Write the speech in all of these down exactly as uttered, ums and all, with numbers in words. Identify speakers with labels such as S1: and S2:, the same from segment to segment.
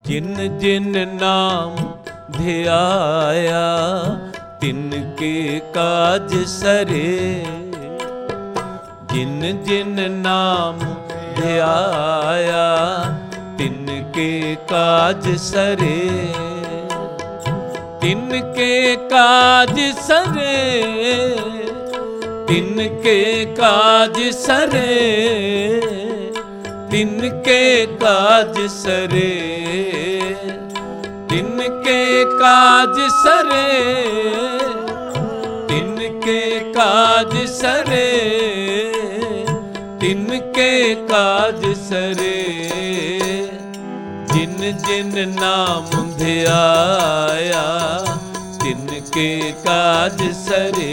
S1: जिन जिन नाम ध्याया तिनके काज सरे। जिन जिन नाम ध्याया तिनके काज सरे। तिनके काज सरे, तिनके काज सरे, तिनके काज सरे, तिनके काज सरे, तिनके काज सरे, तिनके काज सरे। जिन जिन नाम ध्याया तिनके काज सरे।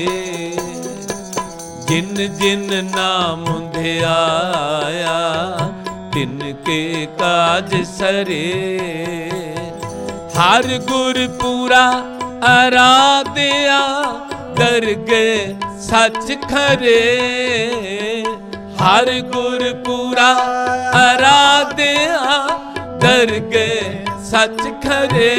S1: जिन जिन नाम ध्याया तिनके काज सरे। हर गुर पूरा आराध्या दरगे सच खरे। हर गुर पूरा आराध्या दरगे सच खरे।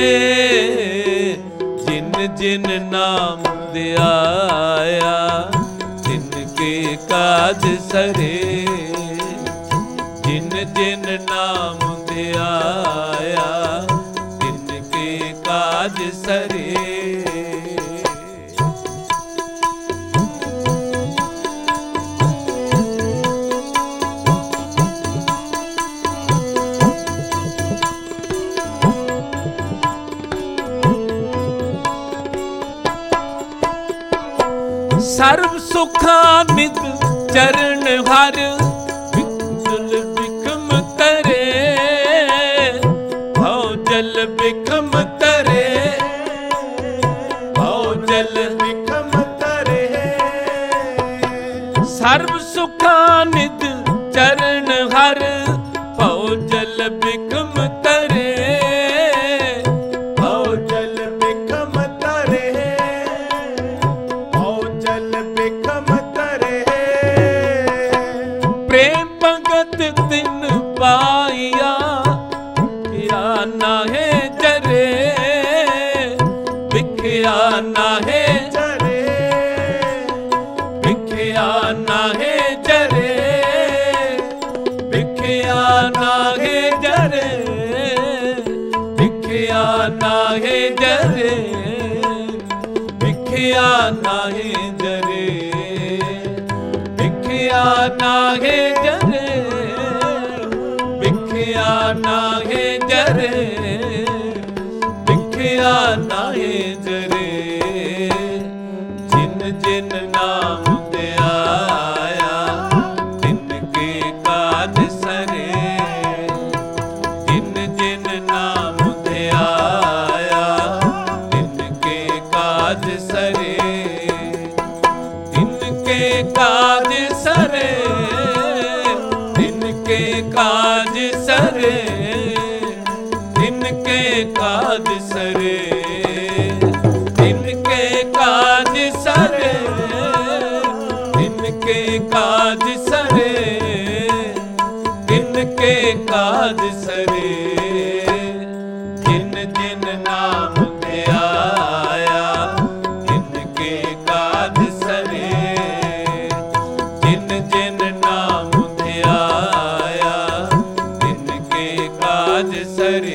S1: जिन जिन नाम ध्याया तिनके काज सरे। जिन जिन नाम ध्याया तिनके काज सरे। सर्व सुखानिद चरण हर विकल बिखम तरे। भव जल बिखम तरे, भव जल बिखम तरे। सर्व सुखानिद चरण हर भव जल बिखम तरे। भव जल बिखम तरे, प्रेम भगत तिन पाइया बिख्या नाहे जरे। बिख्या नाहे जरे, बिख्या नाहे जरे, बिख्या नाहे जरे, बिख्या नाहे जरे, बिख्या नाहे जरे, बिख्या नाहे जरे, बिख्या नाहे जरे, बिख्या नाहे जरे। जिन जिन नाम ध्याया तिनके काज सरे। जिन जिन नाम ध्याया तिनके काज सरे। तिनके काज सरे, तिनके काज सरे, तिनके काज सरे, तिनके काज सरे, तिनके काज सरे, तिनके काज सरे। जिन जिन नाम ध्याया तिनके काज सरे। जिन जिन नाम ध्याया तिनके काज सरे।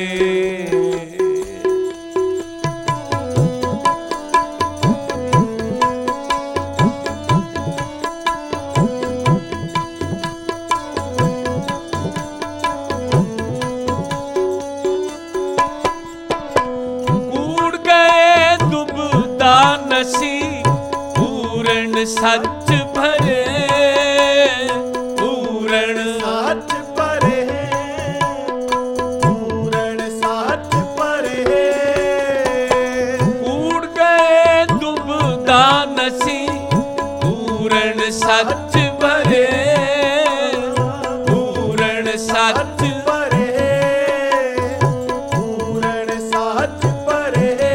S1: कूड़ गए दुबदा नसी पूर्ण सच भरे। पूर्ण
S2: सच भरे, पूर्ण सच भरे।
S1: कूड़ गए दुबदा नसी पूर्ण सच भरे। पूर्ण सच
S2: भरे, पूर्ण सच भरे।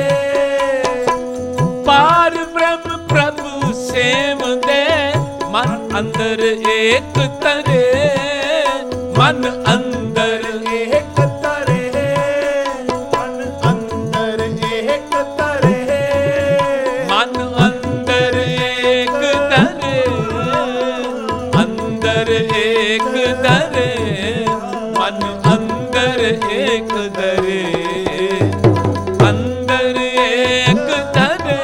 S1: पार ब्रह्म प्रभु सेव दे मन अंदर एक तरे। मन अंदर
S2: एक तरे,
S1: अंदर एक धरे, अंदर एक धरे,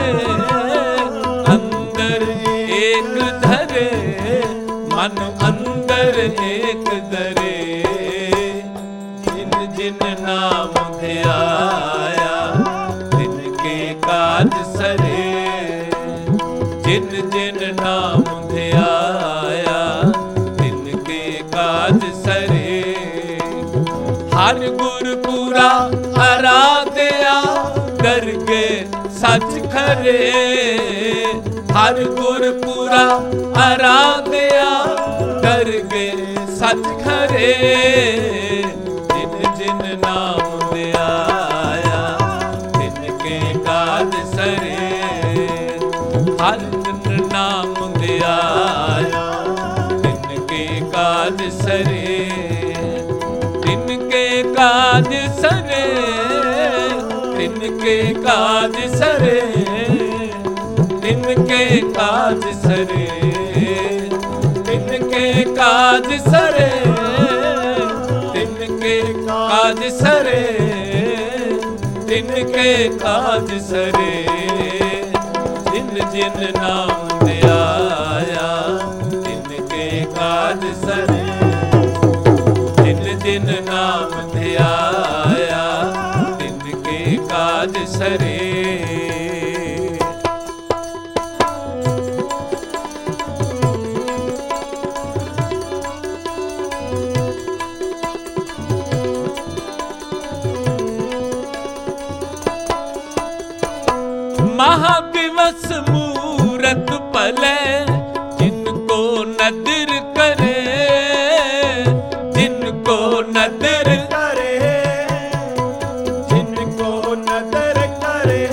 S1: अंदर एक धरे, मन अंदर एक धरे। जिन जिन नाम ध्याया तिनके काज सरे, जिन जिन नाम ध्याया तिनके काज सरे। हर गुरपुरा आराध्या दरगे सच खरे, हर गुरपुरा आराध्या दरगे सच खरे। जिन जिन नाम ध्याया तिनके काज सरे, हर जिन नाम ध्याया तिनके काज सरे, तिनके काज सरे, तिनके काज सरे, तिनके काज सरे, तिनके काज सरे, तिनके काज सरे, तिनके काज सरे। जिन जिन नाम ध्याया तिनके काज सरे, जिन जिन नाम ध्याया तिनके काज सरे। महादिवस मूरत पले जिनको नदर करे, जिनको नदर
S2: करे, जिनको नदर करे।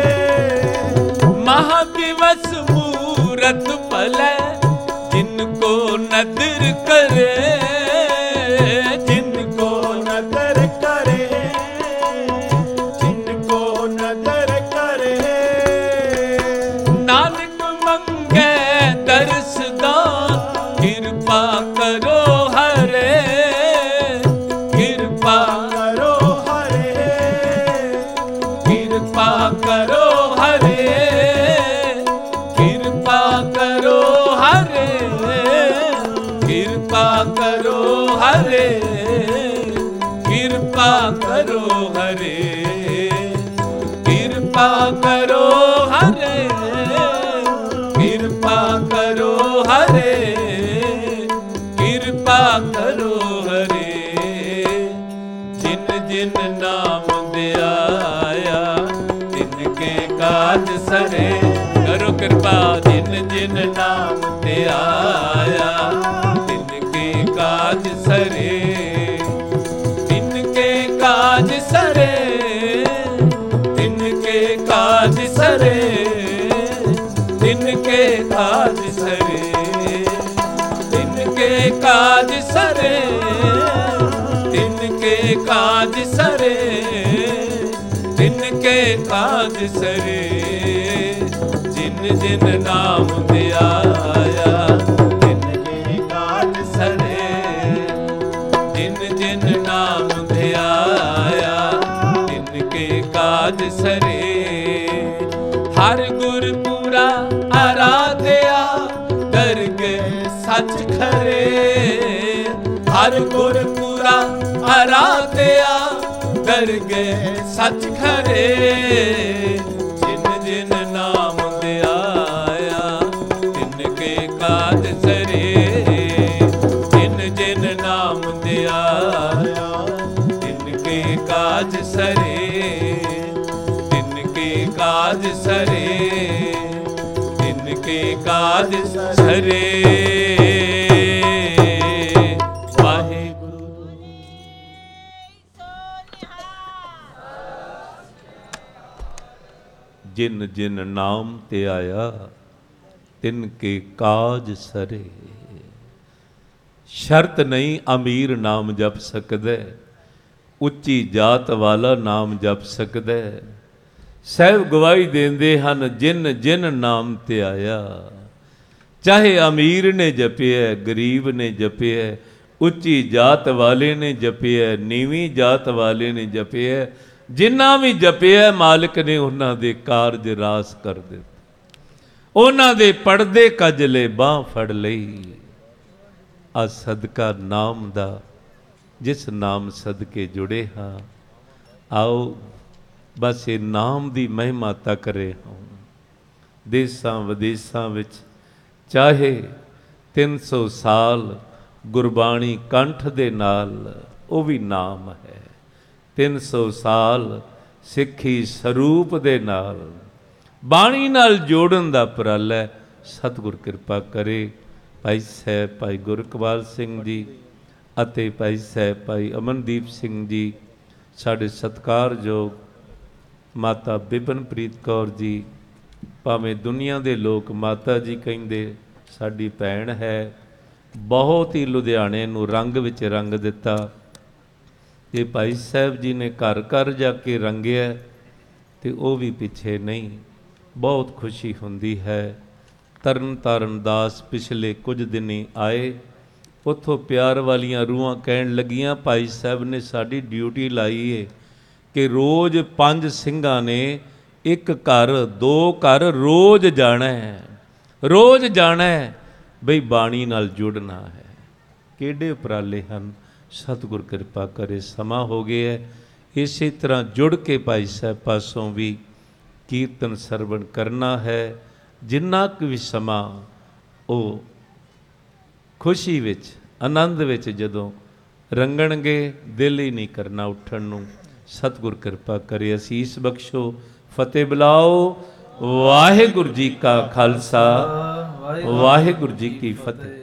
S1: महादिवस मूरत पले जिनको नदर करे, जिनको
S2: नदर करे, जिनको नदर करे।
S1: नानक मंगे दर्श दान कृपा करो हरे, कृपा
S2: करो हरे,
S1: कृपा करो हरे, कृपा करो हरे, कृपा करो हरे, कृपा करो हरे, कृपा करो हरे, कृपा करो हरे, कृपा करो हरे। जिन जिन नाम ध्याया तिनके काज सरे, करो कृपा। जिन जिन नाम ध्याया तिनके काज सरे, तिनके काज सरे, तिनके काज सरे, तिनके काज सरे, तिनके काज सरे, तिनके काज सरे, तिनके काज सरे। जिन जिन नाम ध्याया तिनके काज सरे, जिन जिन नाम ध्याया तिनके काज सरे। हर गुरपुरा आराध्या दरगे सच खरे, हर गुरपुरा आराध्या दरगे सच खरे। जिन जिन नाम ध्याया तिनके काज सरे, जिन जिन नाम ध्याया तिनके काज सरे, तिनके काज सरे, तिनके काज सरे। जिन जिन नाम ते आया तिनके काज सरे। शर्त नहीं अमीर नाम जप सकदे, ਉੱਚੀ ਜਾਤ ਵਾਲਾ ਨਾਮ ਜਪ ਸਕਦਾ। ਸਹਿਬ ਗਵਾਹੀ ਦਿੰਦੇ ਹਨ ਜਿਨ ਜਿਨ ਨਾਮ ਧਿਆਇਆ। ਚਾਹੇ ਅਮੀਰ ਨੇ ਜਪਿਆ, ਗਰੀਬ ਨੇ ਜਪਿਆ, ਉੱਚੀ ਜਾਤ ਵਾਲੇ ਨੇ ਜਪਿਆ, ਨੀਵੀਂ ਜਾਤ ਵਾਲੇ ਨੇ ਜਪਿਆ, ਜਿਨ੍ਹਾਂ ਵੀ ਜਪਿਆ ਮਾਲਕ ਨੇ ਉਹਨਾਂ ਦੇ ਕਾਰਜ ਰਾਸ ਕਰ ਦਿੱਤੇ, ਉਹਨਾਂ ਦੇ ਪੜਦੇ ਕਜਲੇ ਬਾਹ ਫੜ ਲਈ। ਆ ਸਦਕਾ ਨਾਮ ਦਾ, ਜਿਸ ਨਾਮ ਸਦਕੇ ਜੁੜੇ ਹਾਂ, ਆਓ ਬਸ ਇਹ ਨਾਮ ਦੀ ਮਹਿਮਾ ਤੱਕ ਰਹੇ ਹਾਂ। ਦੇਸਾਂ ਵਿਦੇਸਾਂ ਵਿੱਚ ਚਾਹੇ ਤਿੰਨ ਸੌ ਸਾਲ ਗੁਰਬਾਣੀ ਕੰਠ ਦੇ ਨਾਲ, ਉਹ ਵੀ ਨਾਮ ਹੈ। ਤਿੰਨ ਸੌ ਸਾਲ ਸਿੱਖੀ ਸਰੂਪ ਦੇ ਨਾਲ, ਬਾਣੀ ਨਾਲ ਜੋੜਨ ਦਾ ਉਪਰਾਲਾ ਸਤਿਗੁਰ ਕਿਰਪਾ ਕਰੇ। ਭਾਈ ਸਾਹਿਬ ਭਾਈ ਗੁਰਕਵਾਲ ਸਿੰਘ ਜੀ ਅਤੇ ਭਾਈ ਸਾਹਿਬ ਭਾਈ ਅਮਨਦੀਪ ਸਿੰਘ ਜੀ, ਸਾਡੇ ਸਤਿਕਾਰਯੋਗ ਮਾਤਾ ਬਿਪਨਪ੍ਰੀਤ ਕੌਰ ਜੀ, ਭਾਵੇਂ ਦੁਨੀਆ ਦੇ ਲੋਕ ਮਾਤਾ ਜੀ ਕਹਿੰਦੇ, ਸਾਡੀ ਭੈਣ ਹੈ, ਬਹੁਤ ਹੀ ਲੁਧਿਆਣੇ ਨੂੰ ਰੰਗ ਵਿੱਚ ਰੰਗ ਦਿੱਤਾ। ਇਹ ਭਾਈ ਸਾਹਿਬ ਜੀ ਨੇ ਘਰ ਘਰ ਜਾ ਕੇ ਰੰਗਿਆ, ਤੇ ਉਹ ਵੀ ਪਿੱਛੇ ਨਹੀਂ। ਬਹੁਤ ਖੁਸ਼ੀ ਹੁੰਦੀ ਹੈ। ਤਰਨ ਤਾਰਨ ਦਾਸ ਪਿਛਲੇ ਕੁਝ ਦਿਨੀ ਆਏ, ਉੱਥੋਂ ਪਿਆਰ ਵਾਲੀਆਂ ਰੂਹਾਂ ਕਹਿਣ ਲੱਗੀਆਂ, ਭਾਈ ਸਾਹਿਬ ਨੇ ਸਾਡੀ ਡਿਊਟੀ ਲਾਈ ਏ ਕਿ ਰੋਜ਼ ਪੰਜ ਸਿੰਘਾਂ ਨੇ ਇੱਕ ਘਰ ਦੋ ਘਰ ਰੋਜ਼ ਜਾਣਾ ਹੈ, ਰੋਜ਼ ਜਾਣਾ ਹੈ, ਬਈ ਬਾਣੀ ਨਾਲ ਜੁੜਨਾ ਹੈ। ਕਿਹੜੇ ਉਪਰਾਲੇ ਹਨ, ਸਤਿਗੁਰ ਕਿਰਪਾ ਕਰੇ। ਸਮਾਂ ਹੋ ਗਿਆ ਹੈ, ਇਸੇ ਤਰ੍ਹਾਂ ਜੁੜ ਕੇ ਭਾਈ ਸਾਹਿਬ ਪਾਸੋਂ ਵੀ ਕੀਰਤਨ ਸਰਵਣ ਕਰਨਾ ਹੈ। ਜਿੰਨਾ ਕੁ ਵੀ ਸਮਾਂ ਉਹ ਖੁਸ਼ੀ ਵਿੱਚ, ਆਨੰਦ ਵਿੱਚ ਜਦੋਂ ਰੰਗਣਗੇ, ਦਿਲ ਹੀ ਨਹੀਂ ਕਰਨਾ ਉੱਠਣ ਨੂੰ। ਸਤਿਗੁਰ ਕਿਰਪਾ ਕਰੇ, ਅਸੀਸ ਬਖਸ਼ੋ। ਫਤਿਹ ਬੁਲਾਓ। ਵਾਹਿਗੁਰੂ ਜੀ ਕਾ ਖਾਲਸਾ, ਵਾਹਿਗੁਰੂ ਜੀ ਕੀ ਫਤਿਹ।